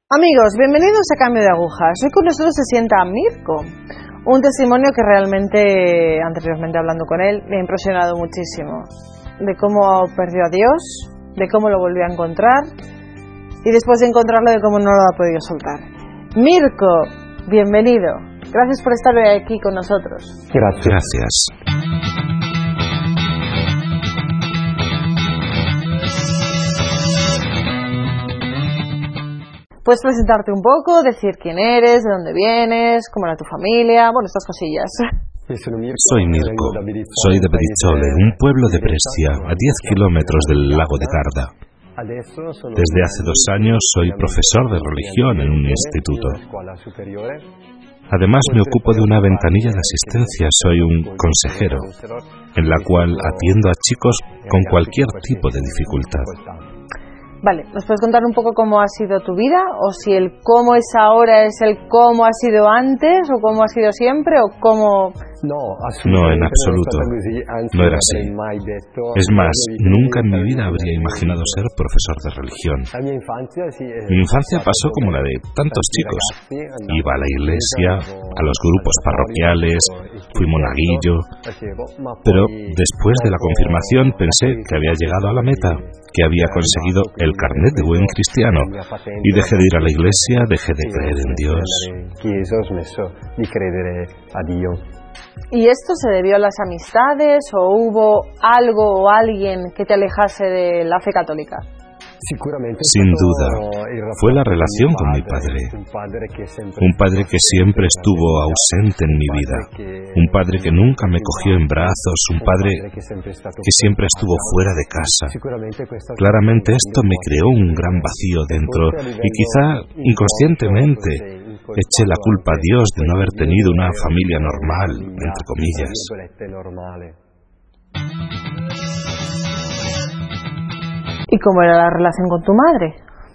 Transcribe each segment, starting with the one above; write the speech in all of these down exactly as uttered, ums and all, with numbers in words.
Amigos, bienvenidos a Cambio de Agujas. Hoy con nosotros se sienta Mirko, un testimonio que realmente, anteriormente hablando con él, me ha impresionado muchísimo. De cómo perdió a Dios, de cómo lo volvió a encontrar y después de encontrarlo de cómo no lo ha podido soltar. Mirko, bienvenido. Gracias por estar hoy aquí con nosotros. Gracias. Gracias. Puedes presentarte un poco, decir quién eres, de dónde vienes, cómo era tu familia, bueno, estas cosillas. Soy Mirko, soy de Pedizzole, un pueblo de Brescia, a diez kilómetros del lago de Garda. Desde hace dos años soy profesor de religión en un instituto. Además me ocupo de una ventanilla de asistencia, soy un consejero, en la cual atiendo a chicos con cualquier tipo de dificultad. Vale, ¿nos puedes contar un poco cómo ha sido tu vida? ¿O si el cómo es ahora es el cómo ha sido antes? ¿O cómo ha sido siempre? ¿O cómo...? No, en absoluto. No era así. Es más, nunca en mi vida habría imaginado ser profesor de religión. Mi infancia pasó como la de tantos chicos. Iba a la iglesia, a los grupos parroquiales, fui monaguillo. Pero después de la confirmación pensé que había llegado a la meta, que había conseguido el carnet de buen cristiano, y dejé de ir a la iglesia, dejé de creer en Dios. ¿Y esto se debió a las amistades o hubo algo o alguien que te alejase de la fe católica? Sin duda, fue la relación con mi padre. Un padre que siempre estuvo ausente en mi vida. Un padre que nunca me cogió en brazos. Un padre que siempre estuvo fuera de casa. Claramente esto me creó un gran vacío dentro y quizá inconscientemente eché la culpa a Dios de no haber tenido una familia normal, entre comillas. ¿Y cómo era la relación con tu madre?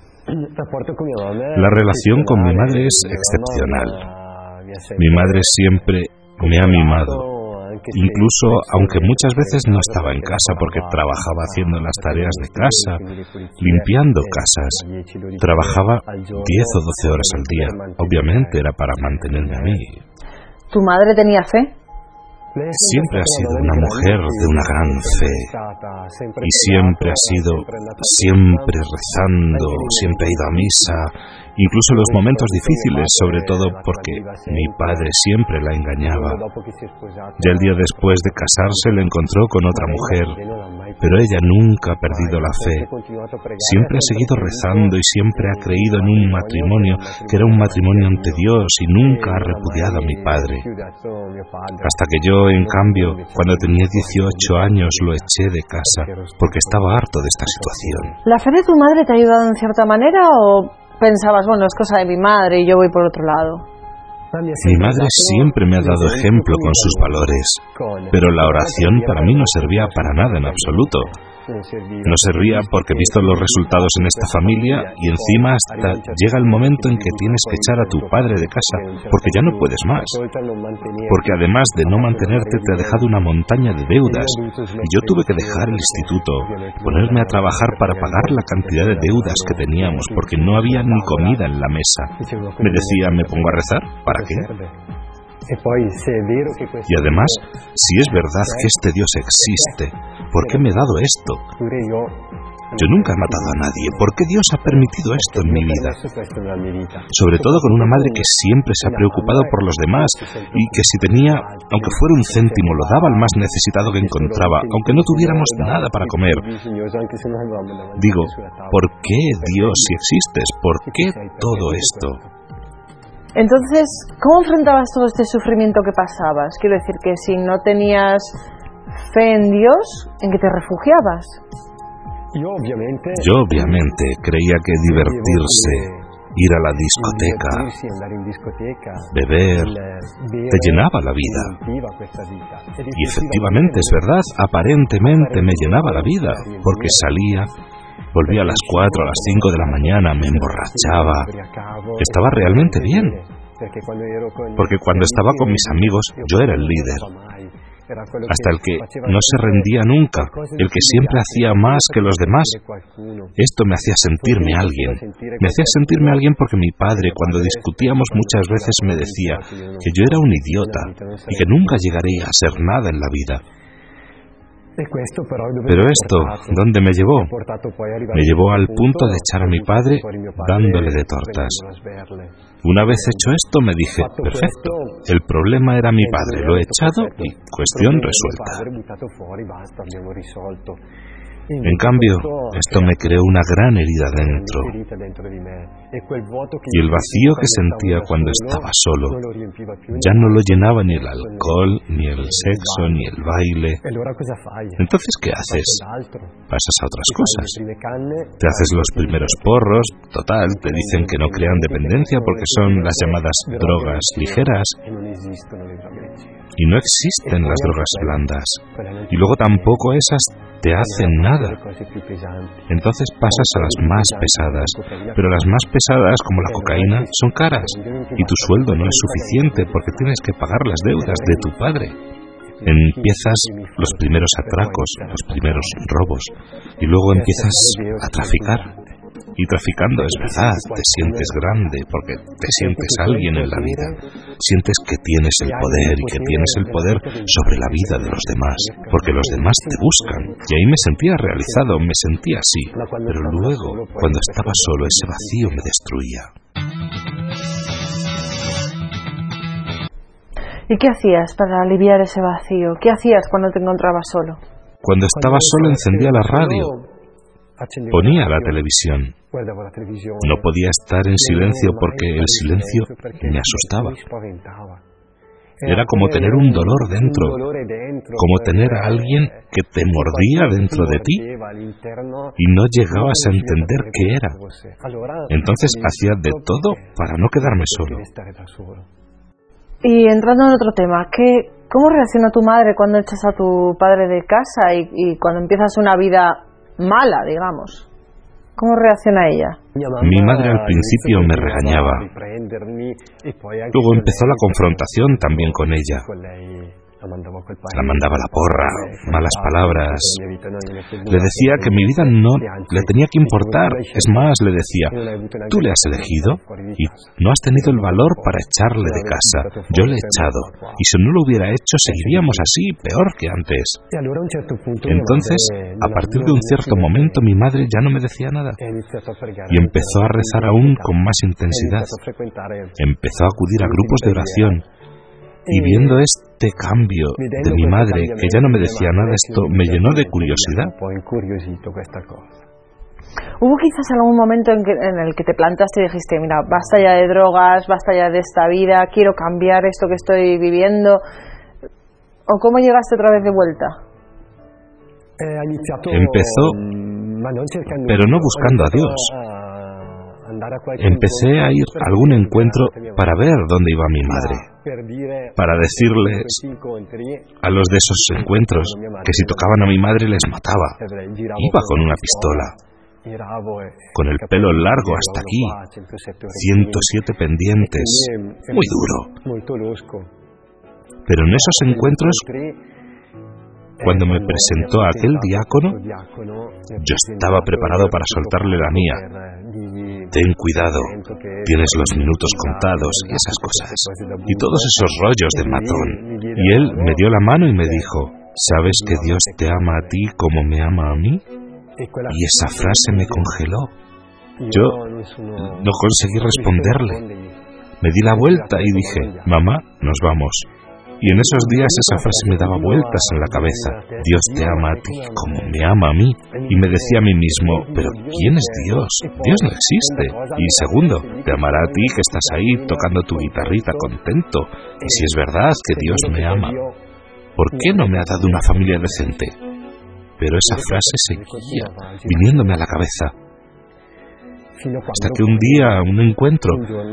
La relación con mi madre es excepcional. Mi madre siempre me ha mimado, incluso aunque muchas veces no estaba en casa porque trabajaba haciendo las tareas de casa, limpiando casas. Trabajaba diez o doce horas al día. Obviamente era para mantenerme a mí. ¿Tu madre tenía fe? Siempre ha sido una mujer de una gran fe y siempre ha sido siempre rezando, siempre ha ido a misa, incluso en los momentos difíciles, sobre todo porque mi padre siempre la engañaba. Ya el día después de casarse le encontró con otra mujer, pero ella nunca ha perdido la fe. Siempre ha seguido rezando y siempre ha creído en un matrimonio que era un matrimonio ante Dios y nunca ha repudiado a mi padre. Hasta que yo, en cambio, cuando tenía dieciocho años lo eché de casa porque estaba harto de esta situación. ¿La fe de tu madre te ha ayudado en cierta manera o pensabas, bueno, es cosa de mi madre y yo voy por otro lado? Mi madre siempre me ha dado ejemplo con sus valores, pero la oración para mí no servía para nada en absoluto. No servía porque he visto los resultados en esta familia y encima hasta llega el momento en que tienes que echar a tu padre de casa porque ya no puedes más. Porque además de no mantenerte te ha dejado una montaña de deudas y yo tuve que dejar el instituto, ponerme a trabajar para pagar la cantidad de deudas que teníamos porque no había ni comida en la mesa. Me decía, ¿me pongo a rezar? ¿Para qué? Y además, si es verdad que este Dios existe, ¿por qué me ha dado esto? Yo nunca he matado a nadie. ¿Por qué Dios ha permitido esto en mi vida? Sobre todo con una madre que siempre se ha preocupado por los demás y que si tenía, aunque fuera un céntimo, lo daba al más necesitado que encontraba, aunque no tuviéramos nada para comer. Digo, ¿por qué Dios si existes? ¿Por qué todo esto? Entonces, ¿cómo enfrentabas todo este sufrimiento que pasabas? Quiero decir que si no tenías fe en Dios, ¿en qué te refugiabas? Yo obviamente creía que divertirse, ir a la discoteca, beber, te llenaba la vida. Y efectivamente es verdad, aparentemente me llenaba la vida, porque salía, volvía a las cuatro, a las cinco de la mañana, me emborrachaba, estaba realmente bien. Porque cuando estaba con mis amigos, yo era el líder. hasta el que no se rendía nunca, el que siempre hacía más que los demás. Esto me hacía sentirme alguien. Me hacía sentirme alguien porque mi padre, cuando discutíamos muchas veces, me decía que yo era un idiota y que nunca llegaría a ser nada en la vida. Pero esto, ¿dónde me llevó? Me llevó al punto de echar a mi padre dándole de tortas. Una vez hecho esto, me dije, perfecto, el problema era mi padre, lo he echado y cuestión resuelta. En cambio, esto me creó una gran herida dentro, y el vacío que sentía cuando estaba solo ya no lo llenaba ni el alcohol, ni el sexo, ni el baile. Entonces, ¿qué haces? Pasas a otras cosas. Te haces los primeros porros, total, te dicen que no crean dependencia porque son las llamadas drogas ligeras. Y no existen las drogas blandas. Y luego tampoco esas te hacen nada. Entonces pasas a las más pesadas. Pero las más pesadas, como la cocaína, son caras. Y tu sueldo no es suficiente porque tienes que pagar las deudas de tu padre. Empiezas los primeros atracos, los primeros robos. Y luego empiezas a traficar. Y traficando, es verdad, te sientes grande porque te sientes alguien en la vida. Sientes que tienes el poder y que tienes el poder sobre la vida de los demás, porque los demás te buscan. Y ahí me sentía realizado, me sentía así. Pero luego, cuando estaba solo, ese vacío me destruía. ¿Y qué hacías para aliviar ese vacío? ¿Qué hacías cuando te encontrabas solo? Cuando estaba solo encendía la radio. Ponía la televisión. No podía estar en silencio porque el silencio me asustaba. Era como tener un dolor dentro, como tener a alguien que te mordía dentro de ti y no llegabas a entender qué era. Entonces hacía de todo para no quedarme solo. Y entrando en otro tema, ¿qué, ¿cómo reacciona tu madre cuando echas a tu padre de casa y, y cuando empiezas una vida mala, digamos? ¿Cómo reacciona ella? Mi madre al principio me regañaba. Luego empezó la confrontación también con ella. La mandaba a la porra, malas palabras. Le decía que mi vida no le tenía que importar. Es más, le decía, tú le has elegido y no has tenido el valor para echarle de casa. Yo le he echado. Y si no lo hubiera hecho, seguiríamos así, peor que antes. Entonces, a partir de un cierto momento, mi madre ya no me decía nada. Y empezó a rezar aún con más intensidad. Empezó a acudir a grupos de oración. Y viendo este cambio de mi madre, que ya no me decía nada, esto me llenó de curiosidad. ¿Hubo quizás algún momento en, que, en el que te plantaste y dijiste, mira, basta ya de drogas, basta ya de esta vida, quiero cambiar esto que estoy viviendo? ¿O cómo llegaste otra vez de vuelta? Empezó, pero no buscando a Dios. Empecé a ir a algún encuentro para ver dónde iba mi madre, para decirles a los de esos encuentros que si tocaban a mi madre les mataba. Iba con una pistola, con el pelo largo hasta aquí, ciento siete pendientes, muy duro. Pero en esos encuentros, cuando me presentó a aquel diácono, yo estaba preparado para soltarle la mía. Ten cuidado, tienes los minutos contados y esas cosas, y todos esos rollos de matón. Y él me dio la mano y me dijo, ¿sabes que Dios te ama a ti como me ama a mí? Y esa frase me congeló. Yo no conseguí responderle. Me di la vuelta y dije, mamá, nos vamos. Y en esos días esa frase me daba vueltas en la cabeza. Dios te ama a ti como me ama a mí. Y me decía a mí mismo, pero ¿quién es Dios? Dios no existe. Y segundo, te amará a ti que estás ahí tocando tu guitarrita contento. Y si es verdad que Dios me ama, ¿por qué no me ha dado una familia decente? Pero esa frase seguía viniéndome a la cabeza. Hasta que un día, un encuentro,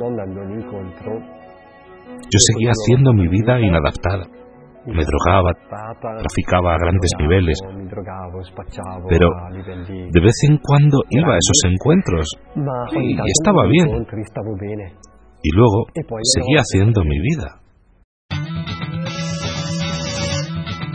yo seguía haciendo mi vida inadaptada. Me drogaba, traficaba a grandes niveles, pero de vez en cuando iba a esos encuentros y estaba bien. Y luego seguía haciendo mi vida.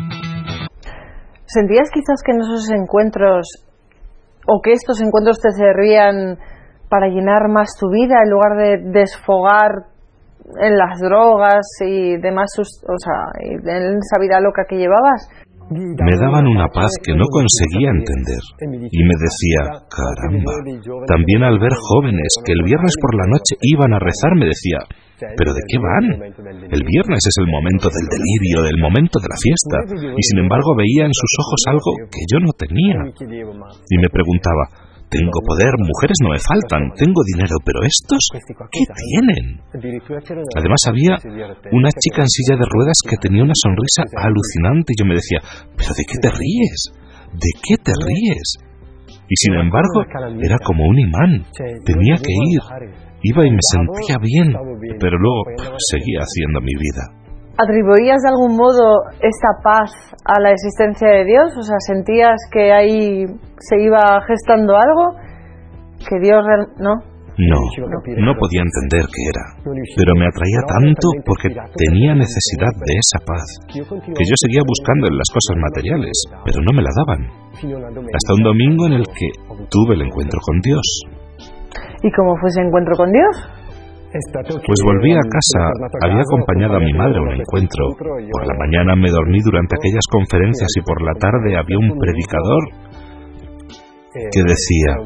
¿Sentías quizás que en esos encuentros, o que estos encuentros te servían para llenar más tu vida en lugar de desfogar en las drogas y demás, o sea, en esa vida loca que llevabas? Me daban una paz que no conseguía entender y me decía, caramba, también al ver jóvenes que el viernes por la noche iban a rezar, me decía, ¿pero de qué van? El viernes es el momento del delirio, el momento de la fiesta, y sin embargo veía en sus ojos algo que yo no tenía. Y me preguntaba, tengo poder, mujeres no me faltan, tengo dinero, pero ¿estos qué tienen? Además había una chica en silla de ruedas que tenía una sonrisa alucinante y yo me decía, ¿pero de qué te ríes? ¿De qué te ríes? Y sin embargo era como un imán, tenía que ir, iba y me sentía bien, pero luego seguía haciendo mi vida. ¿Atribuías de algún modo esta paz a la existencia de Dios? O sea, ¿sentías que ahí se iba gestando algo? ¿Que Dios real... no? No, no podía entender qué era, pero me atraía tanto porque tenía necesidad de esa paz, que yo seguía buscando en las cosas materiales, pero no me la daban. Hasta un domingo en el que tuve el encuentro con Dios. ¿Y cómo fue ese encuentro con Dios? Pues volví a casa, había acompañado a mi madre a un encuentro. Por la mañana me dormí durante aquellas conferencias y por la tarde había un predicador que decía,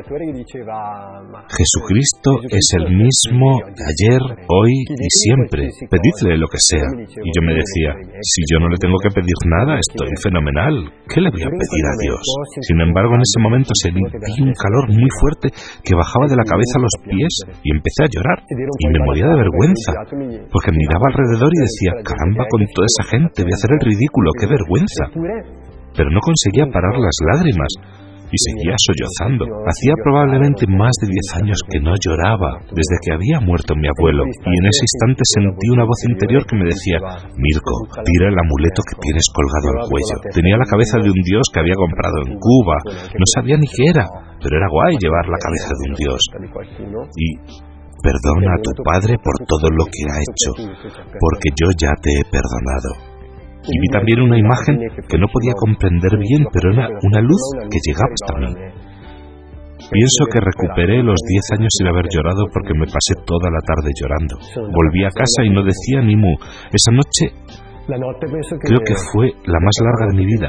Jesucristo es el mismo ayer, hoy y siempre, pedidle lo que sea. Y yo me decía, si yo no le tengo que pedir nada, estoy fenomenal, ¿qué le voy a pedir a Dios? Sin embargo, en ese momento sentí un calor muy fuerte que bajaba de la cabeza a los pies y empecé a llorar y me moría de vergüenza, porque miraba alrededor y decía, caramba, con toda esa gente voy a hacer el ridículo, qué vergüenza. Pero no conseguía parar las lágrimas y seguía sollozando. Hacía probablemente más de diez años que no lloraba, desde que había muerto mi abuelo, y en ese instante sentí una voz interior que me decía, Mirko, tira el amuleto que tienes colgado al cuello. Tenía la cabeza de un dios que había comprado en Cuba, no sabía ni qué era, pero era guay llevar la cabeza de un dios. Y perdona a tu padre por todo lo que ha hecho, porque yo ya te he perdonado. Y vi también una imagen que no podía comprender bien, pero era una luz que llegaba hasta mí. Pienso que recuperé los diez años sin haber llorado porque me pasé toda la tarde llorando. Volví a casa y no decía ni mu. Esa noche creo que fue la más larga de mi vida.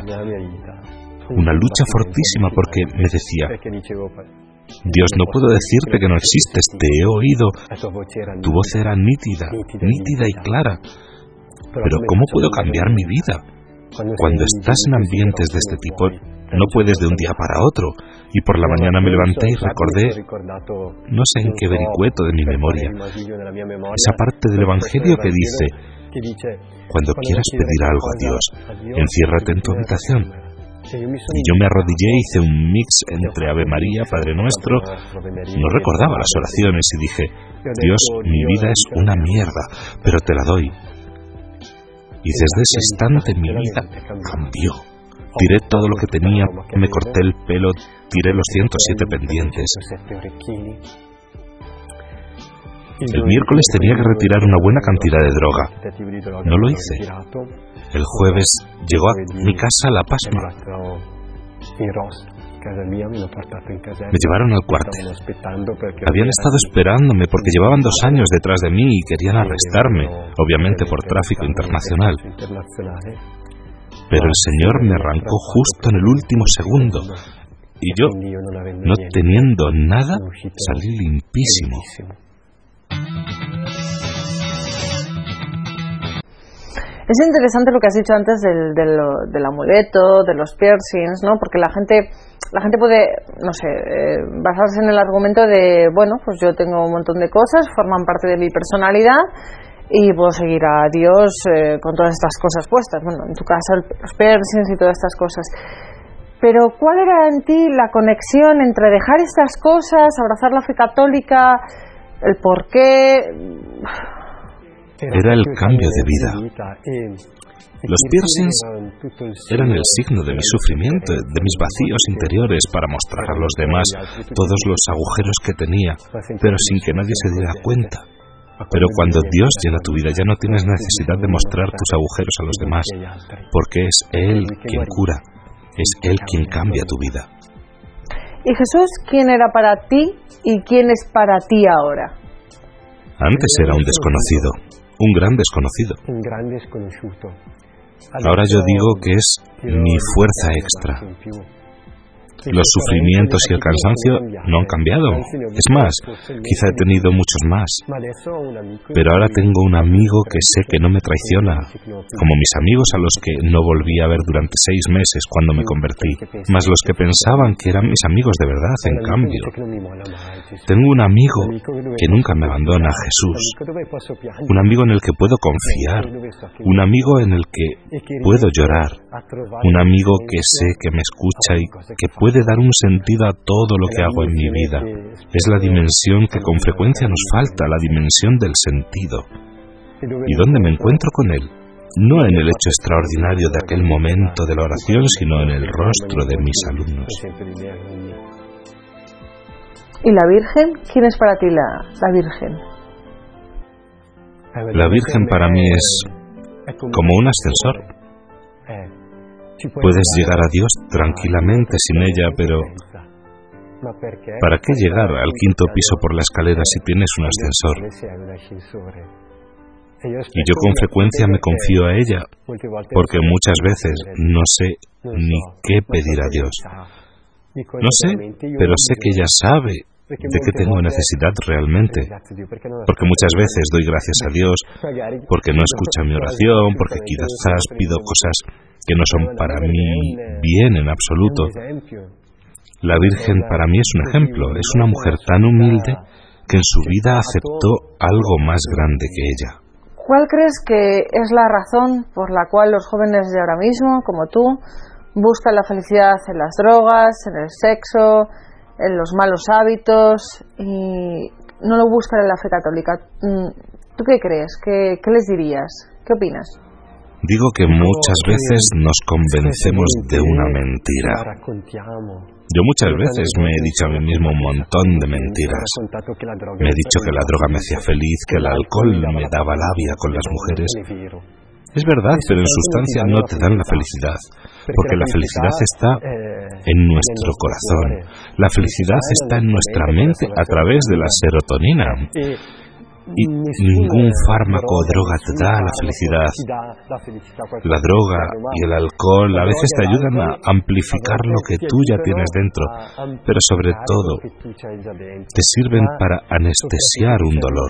Una lucha fortísima porque me decía, Dios, no puedo decirte que no existes, te he oído. Tu voz era nítida, nítida y clara. Pero ¿cómo puedo cambiar mi vida? Cuando estás en ambientes de este tipo, no puedes de un día para otro. Y por la mañana me levanté y recordé, no sé en qué vericueto de mi memoria, esa parte del Evangelio que dice, cuando quieras pedir algo a Dios, enciérrate en tu habitación. Y yo me arrodillé y hice un mix entre Ave María, Padre Nuestro, no recordaba las oraciones y dije, Dios, mi vida es una mierda, pero te la doy. Y desde ese instante mi vida cambió. Tiré todo lo que tenía, me corté el pelo, tiré los ciento siete pendientes. El miércoles tenía que retirar una buena cantidad de droga. No lo hice. El jueves llegó a mi casa la pasma. Me llevaron al cuartel. Habían estado esperándome porque llevaban dos años detrás de mí y querían arrestarme, obviamente por tráfico internacional. Pero el Señor me arrancó justo en el último segundo y yo, no teniendo nada, salí limpísimo. Es interesante lo que has dicho antes del, del, del amuleto, de los piercings, ¿no? Porque la gente, la gente puede, no sé, eh, basarse en el argumento de, bueno, pues yo tengo un montón de cosas, forman parte de mi personalidad y puedo seguir a Dios eh, con todas estas cosas puestas. Bueno, en tu caso los piercings y todas estas cosas. Pero ¿cuál era en ti la conexión entre dejar estas cosas, abrazar la fe católica, el por qué? Era el cambio de vida. Los piercings eran el signo de mi sufrimiento, de mis vacíos interiores, para mostrar a los demás todos los agujeros que tenía, pero sin que nadie se diera cuenta. Pero cuando Dios llena tu vida, ya no tienes necesidad de mostrar tus agujeros a los demás, porque es Él quien cura. Es Él quien cambia tu vida. ¿Y Jesús quién era para ti y quién es para ti ahora? Antes era un desconocido, un gran desconocido. Ahora yo digo que es mi fuerza extra. Los sufrimientos y el cansancio no han cambiado. Es más, quizá he tenido muchos más. Pero ahora tengo un amigo que sé que no me traiciona, como mis amigos a los que no volví a ver durante seis meses cuando me convertí, más los que pensaban que eran mis amigos de verdad, en cambio. Tengo un amigo que nunca me abandona, Jesús. Un amigo en el que puedo confiar. Un amigo en el que puedo llorar. Un amigo que sé que me escucha y que puede dar un sentido a todo lo que hago en mi vida. Es la dimensión que con frecuencia nos falta, la dimensión del sentido. ¿Y dónde me encuentro con él? No en el hecho extraordinario de aquel momento de la oración, sino en el rostro de mis alumnos. ¿Y la Virgen? ¿Quién es para ti la, la Virgen? La Virgen para mí es como un ascensor. Puedes llegar a Dios tranquilamente sin ella, pero ¿para qué llegar al quinto piso por la escalera si tienes un ascensor? Y yo con frecuencia me confío a ella, porque muchas veces no sé ni qué pedir a Dios. No sé, pero sé que ella sabe de qué tengo necesidad realmente, porque muchas veces doy gracias a Dios porque no escucha mi oración, porque quizás pido cosas que no son para mí bien en absoluto. La Virgen para mí es un ejemplo, es una mujer tan humilde que en su vida aceptó algo más grande que ella. ¿Cuál crees que es la razón por la cual los jóvenes de ahora mismo, como tú, buscan la felicidad en las drogas, en el sexo, en los malos hábitos y no lo buscan en la fe católica? ¿Tú qué crees? ¿Qué, qué les dirías? ¿Qué opinas? Digo que muchas veces nos convencemos de una mentira. Yo muchas veces me he dicho a mí mismo un montón de mentiras. Me he dicho que la droga me hacía feliz, que el alcohol me daba labia con las mujeres. Es verdad, pero en sustancia no te dan la felicidad, porque la felicidad está en nuestro corazón. La felicidad está en nuestra mente a través de la serotonina. Y ningún fármaco o droga te da la felicidad. La droga y el alcohol a veces te ayudan a amplificar lo que tú ya tienes dentro, pero sobre todo te sirven para anestesiar un dolor.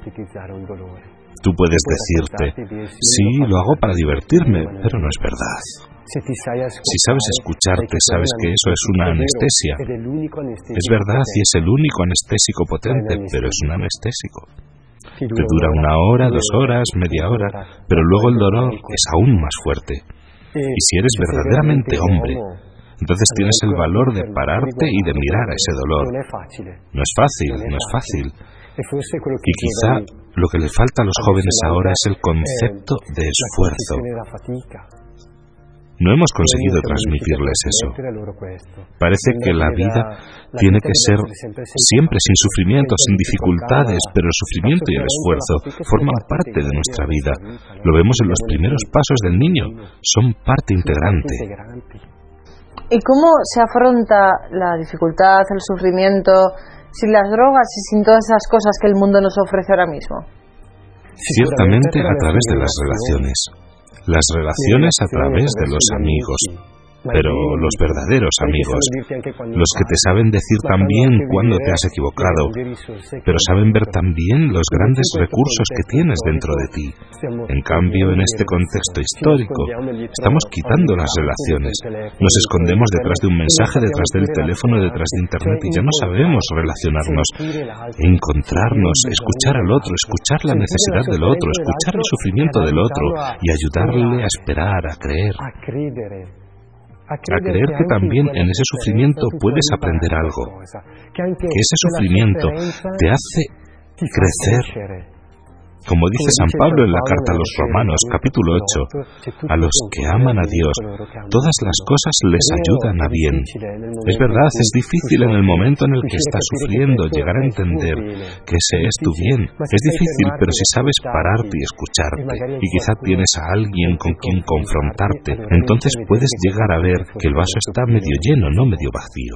Tú puedes decirte, sí, lo hago para divertirme, pero no es verdad. Si sabes escucharte, sabes que eso es una anestesia. Es verdad y es el único anestésico potente, pero es un anestésico. Te dura una hora, dos horas, media hora, pero luego el dolor es aún más fuerte. Y si eres verdaderamente hombre, entonces tienes el valor de pararte y de mirar a ese dolor. No es fácil, no es fácil. Y quizá lo que le falta a los jóvenes ahora es el concepto de esfuerzo. No hemos conseguido transmitirles eso. Parece que la vida tiene que ser siempre sin sufrimiento, sin dificultades, pero el sufrimiento y el esfuerzo forman parte de nuestra vida. Lo vemos en los primeros pasos del niño, son parte integrante. ¿Y cómo se afronta la dificultad, el sufrimiento, sin las drogas y sin todas esas cosas que el mundo nos ofrece ahora mismo? Ciertamente a través de las relaciones. Las relaciones a través de los amigos, pero los verdaderos amigos, los que te saben decir también cuando te has equivocado, pero saben ver también los grandes recursos que tienes dentro de ti. En cambio, en este contexto histórico, estamos quitando las relaciones, nos escondemos detrás de un mensaje, detrás del teléfono, detrás de Internet y ya no sabemos relacionarnos, encontrarnos, escuchar al otro, escuchar la necesidad del otro, escuchar el sufrimiento del otro y ayudarle a esperar, a creer. A creer que también en ese sufrimiento puedes aprender algo, que ese sufrimiento te hace crecer, Como dice San Pablo en la carta a los Romanos, capítulo ocho, a los que aman a Dios, todas las cosas les ayudan a bien. Es verdad, es difícil en el momento en el que estás sufriendo llegar a entender que ese es tu bien. Es difícil, pero si sabes pararte y escucharte, y quizá tienes a alguien con quien confrontarte, entonces puedes llegar a ver que el vaso está medio lleno, no medio vacío.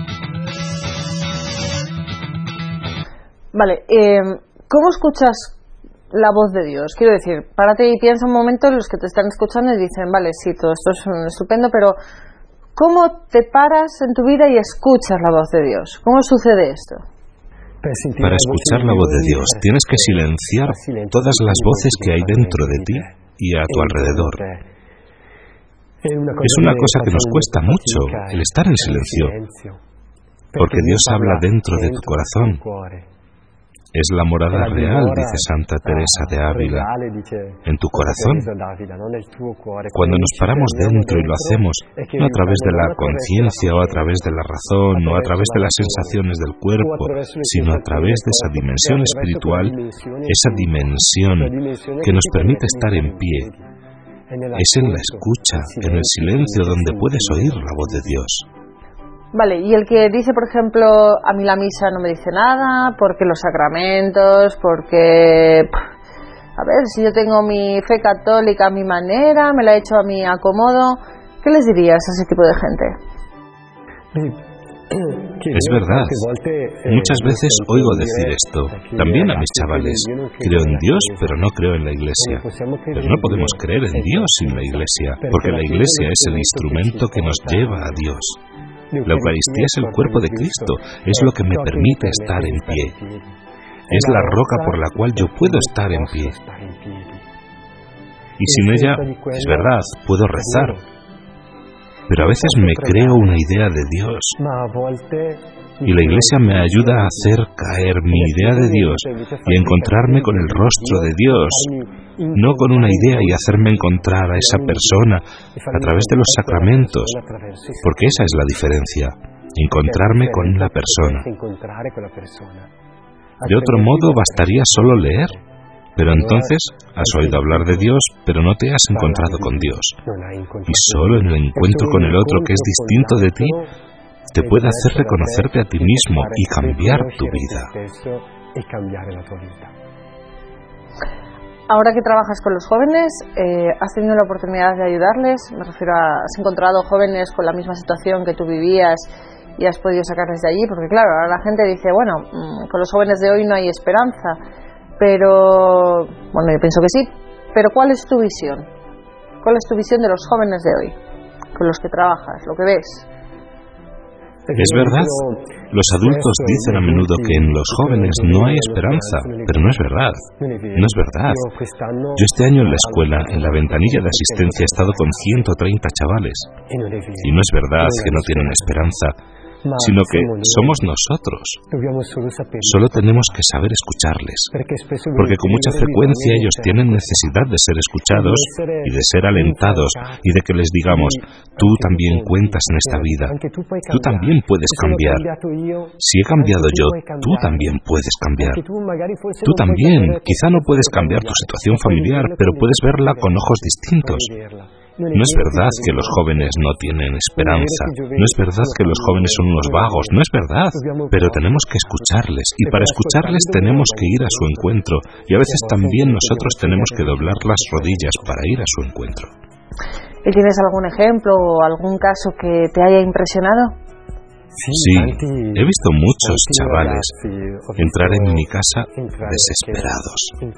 Vale, eh, ¿cómo escuchas la voz de Dios? Quiero decir, párate y piensa un momento en los que te están escuchando y dicen, vale, sí, todo esto es estupendo, pero ¿cómo te paras en tu vida y escuchas la voz de Dios? ¿Cómo sucede esto? Para escuchar la voz de Dios tienes que silenciar todas las voces que hay dentro de ti y a tu alrededor. Es una cosa que nos cuesta mucho, el estar en silencio, porque Dios habla dentro de tu corazón. Es la morada real, dice Santa Teresa de Ávila, en tu corazón. Cuando nos paramos dentro y lo hacemos, no a través de la conciencia o a través de la razón o a través de las sensaciones del cuerpo, sino a través de esa dimensión espiritual, esa dimensión que nos permite estar en pie. Es en la escucha, en el silencio, donde puedes oír la voz de Dios. Vale, y el que dice, por ejemplo, a mí la misa no me dice nada, porque los sacramentos, porque... A ver, si yo tengo mi fe católica a mi manera, me la he hecho a mi acomodo, ¿qué les dirías a ese tipo de gente? Es verdad. Muchas veces oigo decir esto, también a mis chavales. Creo en Dios, pero no creo en la Iglesia. Pero no podemos creer en Dios sin la Iglesia, porque la Iglesia es el instrumento que nos lleva a Dios. La Eucaristía es el cuerpo de Cristo, es lo que me permite estar en pie. Es la roca por la cual yo puedo estar en pie. Y sin ella, es verdad, puedo rezar. Pero a veces me creo una idea de Dios. Y la Iglesia me ayuda a hacer caer mi idea de Dios y a encontrarme con el rostro de Dios, no con una idea y hacerme encontrar a esa persona a través de los sacramentos, porque esa es la diferencia, encontrarme con la persona. De otro modo bastaría solo leer, pero entonces has oído hablar de Dios, pero no te has encontrado con Dios. Y solo en el encuentro con el otro, que es distinto de ti, te puede hacer reconocerte a ti mismo y cambiar tu vida. Ahora que trabajas con los jóvenes, eh, ¿has tenido la oportunidad de ayudarles? Me refiero a, ¿has encontrado jóvenes con la misma situación que tú vivías y has podido sacarles de allí? Porque claro, ahora la gente dice, bueno, con los jóvenes de hoy no hay esperanza, pero, bueno, yo pienso que sí, pero ¿cuál es tu visión? ¿Cuál es tu visión de los jóvenes de hoy, con los que trabajas, lo que ves? Es verdad, los adultos dicen a menudo que en los jóvenes no hay esperanza, pero no es verdad, no es verdad. Yo este año en la escuela, en la ventanilla de asistencia, he estado con ciento treinta chavales, y no es verdad que no tienen esperanza, sino que somos nosotros. Solo tenemos que saber escucharles, porque con mucha frecuencia ellos tienen necesidad de ser escuchados y de ser alentados y de que les digamos, tú también cuentas en esta vida, tú también puedes cambiar. Si he cambiado yo, tú también puedes cambiar. Tú también, quizá no puedes cambiar tu situación familiar, pero puedes verla con ojos distintos. No es verdad que los jóvenes no tienen esperanza, no es verdad que los jóvenes son unos vagos, no es verdad, pero tenemos que escucharles, y para escucharles tenemos que ir a su encuentro, y a veces también nosotros tenemos que doblar las rodillas para ir a su encuentro. ¿Y tienes algún ejemplo o algún caso que te haya impresionado? Sí, he visto muchos chavales entrar en mi casa desesperados.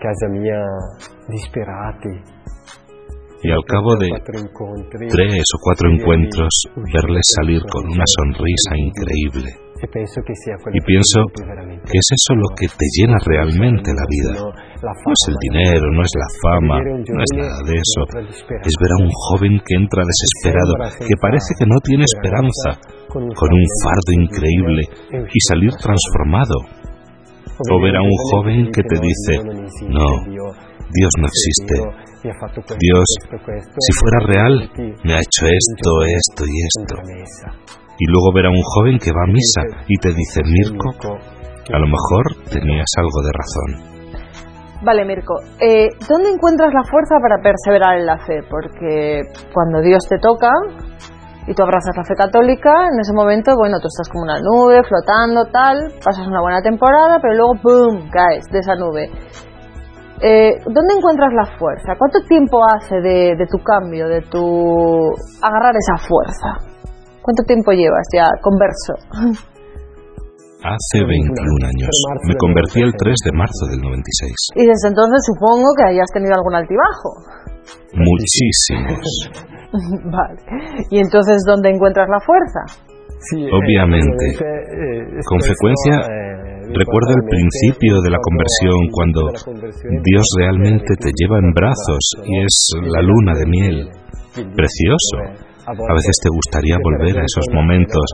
Y al cabo de tres o cuatro encuentros, verles salir con una sonrisa increíble. Y pienso que es eso lo que te llena realmente la vida. No es el dinero, no es la fama, no es nada de eso. Es ver a un joven que entra desesperado, que parece que no tiene esperanza, con un fardo increíble, y salir transformado. O ver a un joven que te dice, no, Dios no existe. Dios, si fuera real, me ha hecho esto, esto y esto. Y luego ver a un joven que va a misa y te dice, Mirko, a lo mejor tenías algo de razón. Vale, Mirko, eh, ¿dónde encuentras la fuerza para perseverar en la fe? Porque cuando Dios te toca y tú abrazas la fe católica, en ese momento, bueno, tú estás como una nube, flotando, tal, pasas una buena temporada, pero luego, ¡pum!, caes de esa nube. Eh, ¿Dónde encuentras la fuerza? ¿Cuánto tiempo hace de, de tu cambio, de tu agarrar esa fuerza? ¿Cuánto tiempo llevas ya converso? Hace veintiún años. Me convertí el tres de marzo del noventa y seis. Y desde entonces supongo que hayas tenido algún altibajo. Muchísimos. Vale. ¿Y entonces dónde encuentras la fuerza? Obviamente. Con frecuencia recuerdo el principio de la conversión, cuando Dios realmente te lleva en brazos y es la luna de miel. Precioso. A veces te gustaría volver a esos momentos.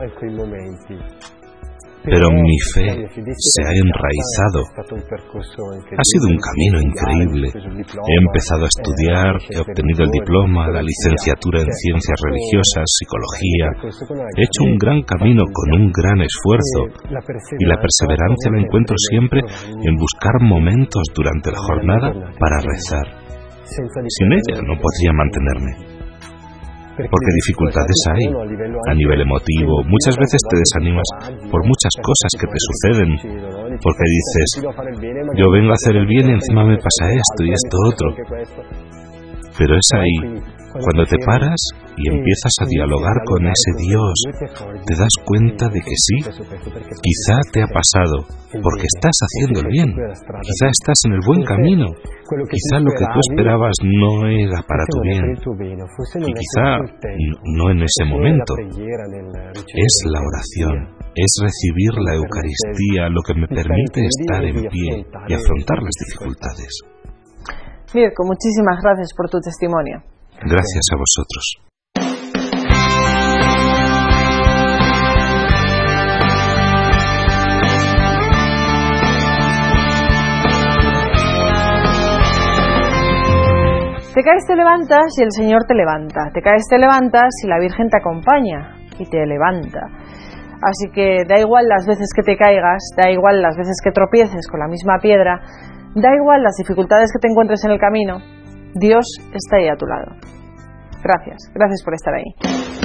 Pero mi fe se ha enraizado. Ha sido un camino increíble. He empezado a estudiar, he obtenido el diploma, la licenciatura en ciencias religiosas, psicología. He hecho un gran camino con un gran esfuerzo. Y la perseverancia la encuentro siempre en buscar momentos durante la jornada para rezar. Sin ella no podría mantenerme. Porque dificultades hay, a nivel emotivo. Muchas veces te desanimas por muchas cosas que te suceden, porque dices, yo vengo a hacer el bien y encima me pasa esto y esto otro. Pero es ahí, cuando te paras y empiezas a dialogar con ese Dios, te das cuenta de que sí, quizá te ha pasado, porque estás haciendo el bien, quizá estás en el buen camino, quizá lo que tú esperabas no era para tu bien, y quizá no en ese momento. Es la oración, es recibir la Eucaristía lo que me permite estar en pie y afrontar las dificultades. Mirko, muchísimas gracias por tu testimonio. Gracias a vosotros. Te caes, te levantas y el Señor te levanta. Te caes, te levantas y la Virgen te acompaña y te levanta. Así que da igual las veces que te caigas, da igual las veces que tropieces con la misma piedra, da igual las dificultades que te encuentres en el camino, Dios está ahí a tu lado. Gracias, gracias por estar ahí.